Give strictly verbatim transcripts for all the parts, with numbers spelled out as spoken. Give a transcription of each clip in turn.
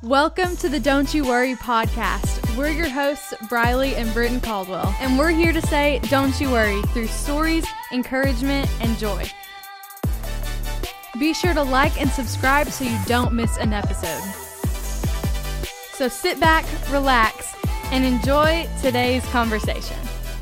Welcome to the Don't You Worry podcast. We're your hosts, Briley and Britton Caldwell, and we're here to say, don't you worry, through stories, encouragement, and joy. Be sure to like and subscribe so you don't miss an episode. So sit back, relax, and enjoy today's conversation.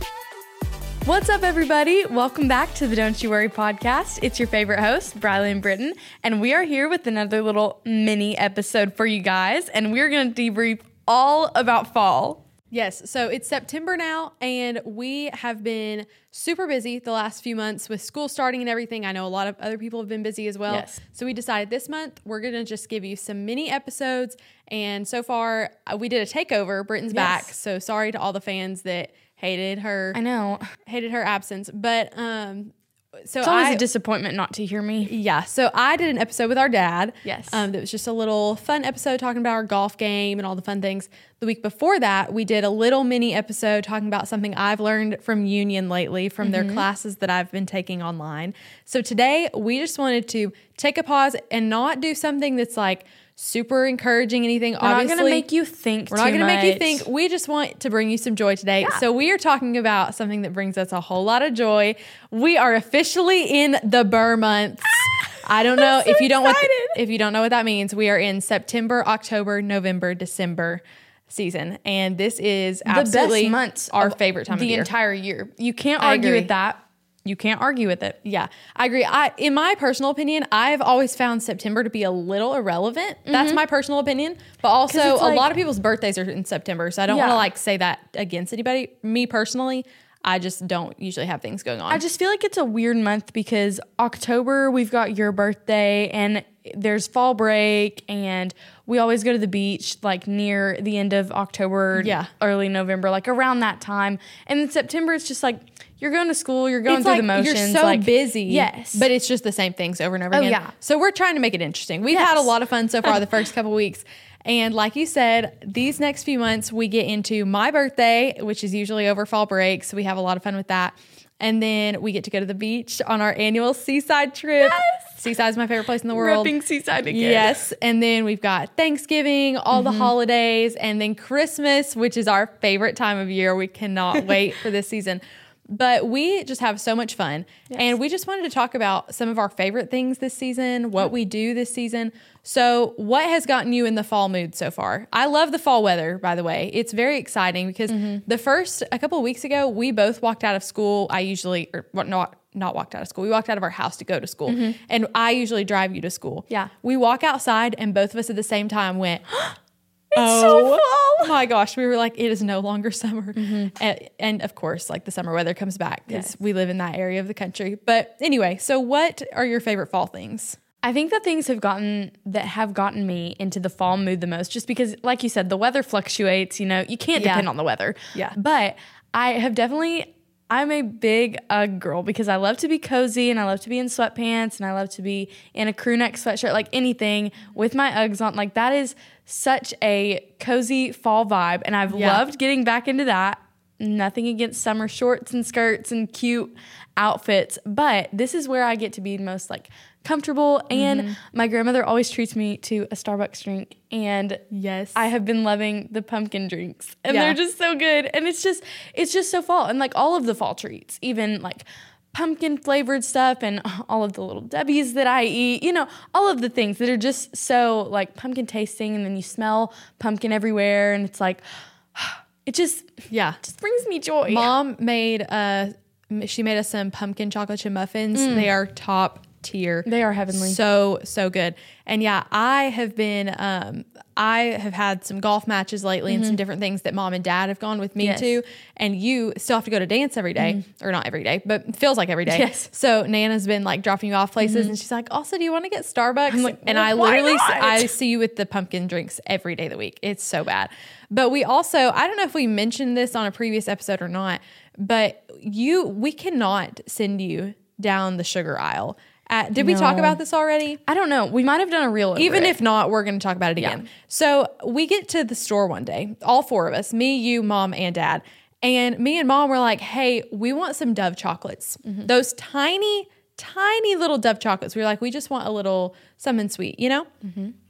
What's up, everybody? Welcome back to the Don't You Worry podcast. It's your favorite host, Briley and Britton, and we are here with another little mini episode for you guys, and we're going to debrief all about fall. Yes, so it's September now, and we have been super busy the last few months with school starting and everything. I know a lot of other people have been busy as well. Yes. So we decided this month we're going to just give you some mini episodes, and so far uh, we did a takeover. Britton's Yes. back, so sorry to all the fans that hated her. I know. Hated her absence, but um, so It's always I, a disappointment not to hear me. yeah. So I did an episode with our dad. Yes. Um, that was just a little fun episode talking about our golf game and all the fun things. The week before that, we did a little mini episode talking about something I've learned from Union lately from Mm-hmm. their classes that I've been taking online. So today we just wanted to take a pause and not do something that's like super encouraging anything. We're Obviously, not going to make you think we're too not going to make you much. think. We just want to bring you some joy today. Yeah. So we are talking about something that brings us a whole lot of joy. We are officially in the Burr months. I don't know so if you don't what excited. if you don't know what that means. We are in September, October, November, December season, and this is absolutely the best months our of favorite time the of year. entire year. You can't I argue agree. with that. You can't argue with it. Yeah, I agree. I, in my personal opinion, I've always found September to be a little irrelevant. That's my personal opinion. But also, it's a like- lot of people's birthdays are in September, so I don't Yeah. want to like say that against anybody. Me personally, I just don't usually have things going on. I just feel like it's a weird month because October, we've got your birthday and there's fall break and we always go to the beach like near the end of October, Yeah. early November, like around that time. And in September, it's just like you're going to school, you're going it's through like the motions. you're so like, busy. Yes. But it's just the same things over and over Oh, again. yeah. So we're trying to make it interesting. We've Yes. had a lot of fun so far the first couple weeks. And like you said, these next few months, we get into my birthday, which is usually over fall break. So we have a lot of fun with that. And then we get to go to the beach on our annual seaside trip. Yes. Seaside is my favorite place in the world. Repping Seaside again. Yes. And then we've got Thanksgiving, all Mm-hmm. the holidays, and then Christmas, which is our favorite time of year. We cannot wait for this season. But we just have so much fun. Yes. And we just wanted to talk about some of our favorite things this season, what we do this season. So what has gotten you in the fall mood so far? I love the fall weather, by the way. It's very exciting because Mm-hmm. the first, a couple of weeks ago, we both walked out of school. I usually, or what, not, not walked out of school. We walked out of our house to go to school. And I usually drive you to school. Mm-hmm. Yeah. We walk outside and both of us at the same time went, It's so fall. oh my gosh, we were like, it is no longer summer. And, and of course, like the summer weather comes back because Yes. we live in that area of the country. But anyway, so what are your favorite fall things? I think the things have gotten that have gotten me into the fall mood the most, just because, like you said, the weather fluctuates. You know, you can't Yeah. depend on the weather. Yeah. But I have definitely, I'm a big Ugg girl because I love to be cozy and I love to be in sweatpants and I love to be in a crew neck sweatshirt, like anything with my Uggs on. Like that is such a cozy fall vibe. And I've Yeah. loved getting back into that. Nothing against summer shorts and skirts and cute outfits, but this is where I get to be most like comfortable. And Mm-hmm. my grandmother always treats me to a Starbucks drink, and Yes. I have been loving the pumpkin drinks, and Yeah. they're just so good. And it's just it's just so fall, and like all of the fall treats, even like pumpkin flavored stuff and all of the little W's that I eat, you know, all of the things that are just so like pumpkin tasting, and then you smell pumpkin everywhere, and it's like it just yeah. just brings me joy. Mom made, uh, she made us some pumpkin chocolate chip muffins. They are top tier. They are heavenly. So, so good. And yeah, I have been, um, I have had some golf matches lately and some different things that mom and dad have gone with me Yes. to. And you still have to go to dance every day, or not every day, but it feels like every day. Yes. So Nana's been like dropping you off places and she's like, also, do you want to get Starbucks? I'm like, and well, I why literally, not? I see you with the pumpkin drinks every day of the week. It's so bad. But we also, I don't know if we mentioned this on a previous episode or not, but you, we cannot send you down the sugar aisle. Uh, did we talk No. about this already? I don't know. We might have done a reel over Even it. if not, we're going to talk about it again. So we get to the store one day, all four of us, me, you, mom, and dad. And me and mom were like, hey, we want some Dove chocolates. Those tiny, tiny little Dove chocolates. We were like, we just want a little something sweet, you know?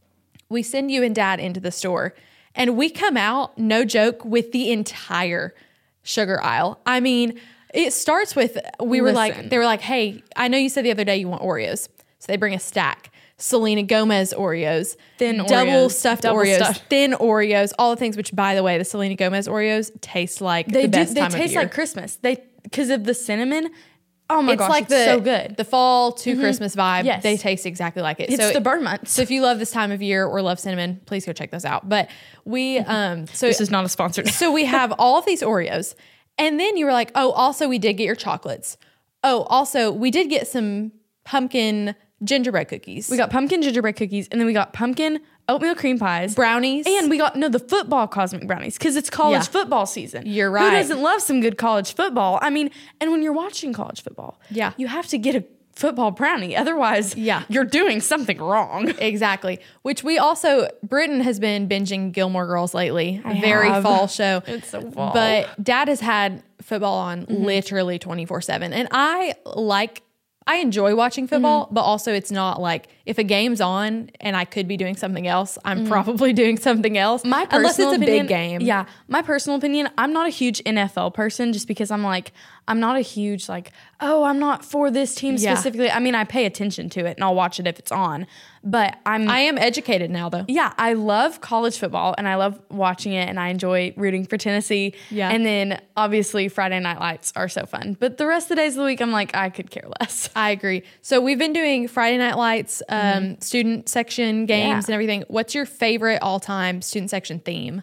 we send you and dad into the store and we come out, no joke, with the entire sugar aisle. I mean, it starts with, we were Listen. like, they were like, hey, I know you said the other day you want Oreos. So they bring a stack. Selena Gomez Oreos, Thin double Oreos, stuffed double Oreos, stuffed. thin Oreos, all the things, which by the way, the Selena Gomez Oreos taste like They the do. best They time of taste year. like Christmas. They because of the cinnamon. Oh my it's gosh, like it's the, so good. the fall to Christmas vibe. Yes. They taste exactly like it. It's so, the burn months. So if you love this time of year or love cinnamon, please go check those out. But we, um, so This is not a sponsored. so we have all of these Oreos, and then you were like, oh, also we did get your chocolates. Oh, also we did get some pumpkin gingerbread cookies. We got pumpkin gingerbread cookies, and then we got pumpkin oatmeal cream pies, brownies, and we got no the football cosmic brownies because it's college Yeah. football season. You're Who right. doesn't love some good college football? I mean, and when you're watching college football, Yeah. you have to get a football brownie, otherwise, Yeah. you're doing something wrong. Exactly. Which we also, Britton has been binging Gilmore Girls lately. I Very have. fall show. It's so fall. But dad has had football on literally twenty-four seven. And I like, I enjoy watching football, but also it's not like if a game's on and I could be doing something else, I'm probably doing something else. My personal unless it's a opinion, big game. Yeah, my personal opinion, I'm not a huge N F L person just because I'm like, I'm not a huge like, oh, I'm not for this team Yeah. specifically. I mean, I pay attention to it and I'll watch it if it's on, but I'm I am educated now though. yeah, I love college football and I love watching it and I enjoy rooting for Tennessee. Yeah. And then obviously Friday Night Lights are so fun. But the rest of the days of the week, I'm like, I could care less. I agree. So we've been doing Friday Night Lights, um, student section games Yeah. and everything. What's your favorite all time student section theme?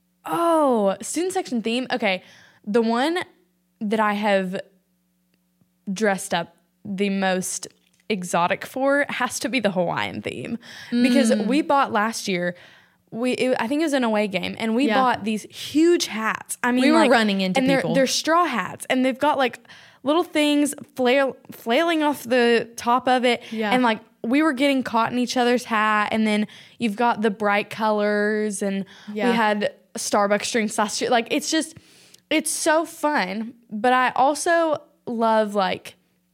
Oh, student section theme. Okay. The one that I have dressed up the most exotic for has to be the Hawaiian theme because Mm. we bought last year. We it, I think it was an away game, and we Yeah. bought these huge hats. I mean, We were like, running into and people. They're, they're straw hats, and they've got like little things flail, flailing off the top of it, Yeah. and like we were getting caught in each other's hat. And then you've got the bright colors, and Yeah. we had Starbucks drinks last year. Like it's just, it's so fun. But I also love like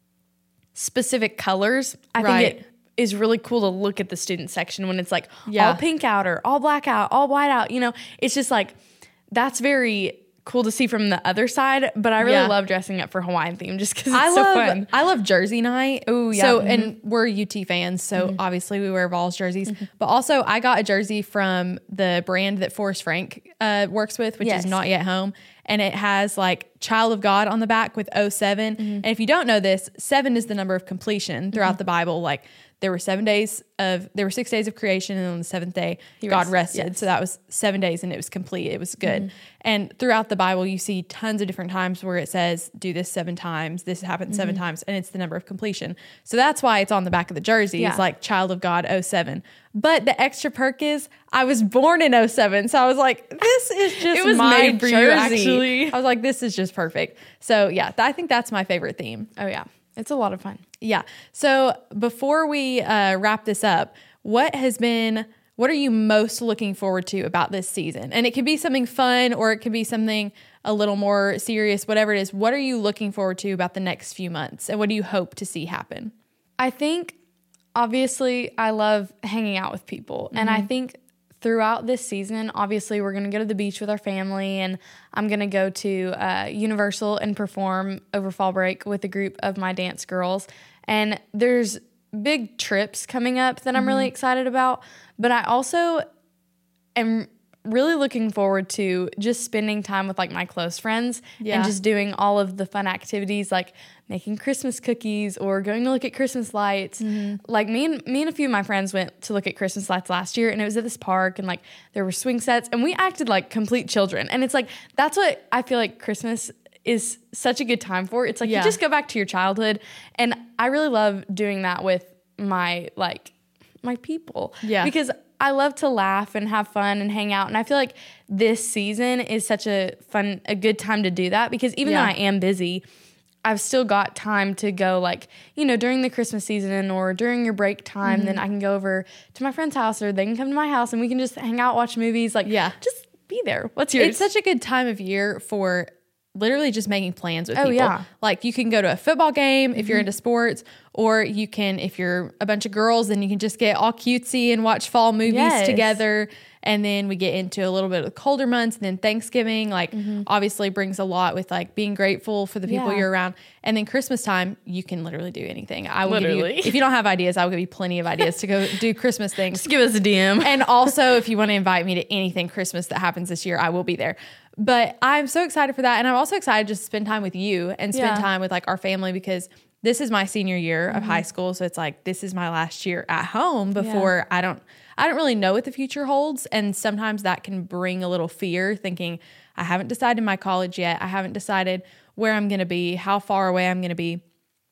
specific colors. I Right. think it is really cool to look at the student section when it's like Yeah. all pink out or all black out, all white out. You know, it's just like that's very cool to see from the other side. But I really Yeah. love dressing up for Hawaiian theme just because it's I so love fun. I love jersey night. Ooh, yeah. So Mhm. and we're U T fans, so obviously we wear Vols jerseys. But also I got a jersey from the brand that Forrest Frank uh, works with, which Yes. is Not Yet Home, and it has like Child of God on the back with oh seven. And if you don't know this, seven is the number of completion throughout the Bible. Like there were seven days of there were six days of creation, and on the seventh day God rested, rested. yes. So that was seven days, and it was complete. It was good. And throughout the Bible, you see tons of different times where it says, do this seven times, this happened seven times, and it's the number of completion. So that's why it's on the back of the jersey. Yeah. It's like Child of God oh seven. But the extra perk is I was born in oh seven. So I was like, this is just It was my made for you, jersey. actually. I was like, this is just perfect. So yeah, th- I think that's my favorite theme. Oh yeah, it's a lot of fun. Yeah. So before we uh, wrap this up, what has been, what are you most looking forward to about this season? And it could be something fun or it could be something a little more serious, whatever it is. What are you looking forward to about the next few months? And what do you hope to see happen? I think obviously I love hanging out with people. And I think throughout this season, obviously we're going to go to the beach with our family, and I'm going to go to uh, Universal and perform over fall break with a group of my dance girls. And there's big trips coming up that I'm really excited about. But I also am really looking forward to just spending time with like my close friends Yeah. and just doing all of the fun activities like making Christmas cookies or going to look at Christmas lights. Like me and me and a few of my friends went to look at Christmas lights last year, and it was at this park, and like there were swing sets, and we acted like complete children. And it's like that's what I feel like Christmas is such a good time for. It's like Yeah. you just go back to your childhood, and I really love doing that with my like my people. Yeah. Because I love to laugh and have fun and hang out. And I feel like this season is such a fun, a good time to do that because even Yeah. though I am busy, I've still got time to go like, you know, during the Christmas season or during your break time, Mm-hmm. then I can go over to my friend's house or they can come to my house and we can just hang out, watch movies. Like, Yeah. just be there. What's yours? It's such a good time of year for literally just making plans with Oh, people. yeah. Like you can go to a football game if you're into sports, or you can, if you're a bunch of girls, then you can just get all cutesy and watch fall movies Yes. together. And then we get into a little bit of the colder months, and then Thanksgiving, like obviously brings a lot with like being grateful for the people Yeah. you're around. And then Christmas time, you can literally do anything. I will give Literally. you, if you don't have ideas, I will give you plenty of ideas to go do Christmas things. Just give us a D M. And also, if you want to invite me to anything Christmas that happens this year, I will be there. But I'm so excited for that. And I'm also excited just to spend time with you and spend Yeah. time with like our family, because this is my senior year of high school. So it's like, this is my last year at home before I don't, I don't really know what the future holds. And sometimes that can bring a little fear, thinking I haven't decided my college yet. I haven't decided where I'm going to be, how far away I'm going to be.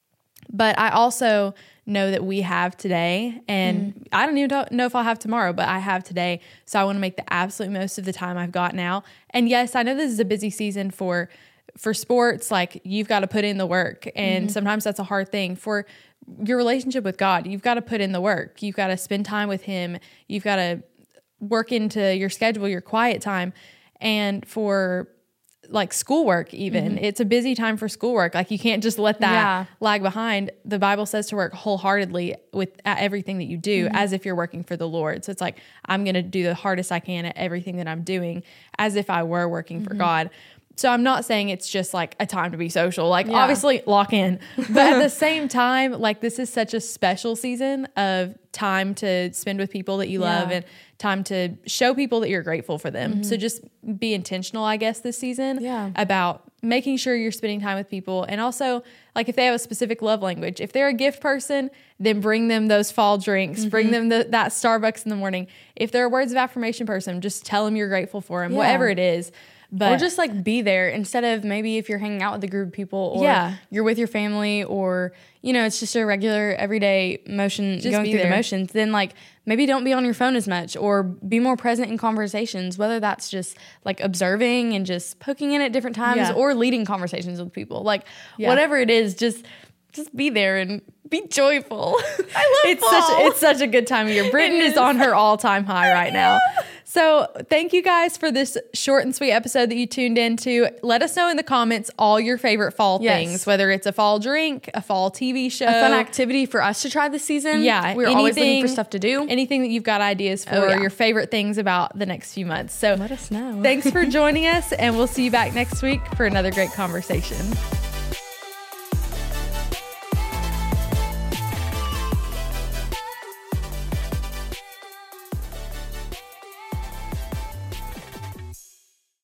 But I also know that we have today, and mm. I don't even know if I'll have tomorrow, but I have today. So I want to make the absolute most of the time I've got now. And yes, I know this is a busy season for for sports. Like, you've got to put in the work, and mm-hmm. sometimes that's a hard thing. For your relationship with God, you've got to put in the work. You've got to spend time with Him. You've got to work into your schedule, your quiet time. And for like schoolwork, even mm-hmm. it's a busy time for schoolwork. Like, you can't just let that yeah. lag behind. The Bible says to work wholeheartedly with at everything that you do, mm-hmm. as if you're working for the Lord. So it's like, I'm going to do the hardest I can at everything that I'm doing, as if I were working mm-hmm. for God. So I'm not saying it's just like a time to be social. Like, yeah. obviously lock in, but at the same time, like, this is such a special season of time to spend with people that you yeah. love, and time to show people that you're grateful for them. Mm-hmm. So just be intentional, I guess, this season yeah. about making sure you're spending time with people. And also, like, if they have a specific love language, if they're a gift person, then bring them those fall drinks, mm-hmm. bring them the, that Starbucks in the morning. If they're a words of affirmation person, just tell them you're grateful for them, yeah. whatever it is. But, or just like be there, instead of maybe if you're hanging out with a group of people, or yeah. you're with your family, or, you know, it's just a regular everyday motion, just going through there. the motions, then like maybe don't be on your phone as much, or be more present in conversations, whether that's just like observing and just poking in at different times, yeah. or leading conversations with people, like yeah. whatever it is, just just be there and be joyful. I love it's fall. such a, it's such a good time of year. Britton is. is on her all-time high right now. So thank you guys for this short and sweet episode that you tuned into. Let us know in the comments all your favorite fall yes. things, whether it's a fall drink, a fall T V show, a fun activity for us to try this season. Yeah, we're anything, always looking for stuff to do. Anything that you've got ideas for, oh, yeah. your favorite things about the next few months. So let us know. Thanks for joining us, and we'll see you back next week for another great conversation.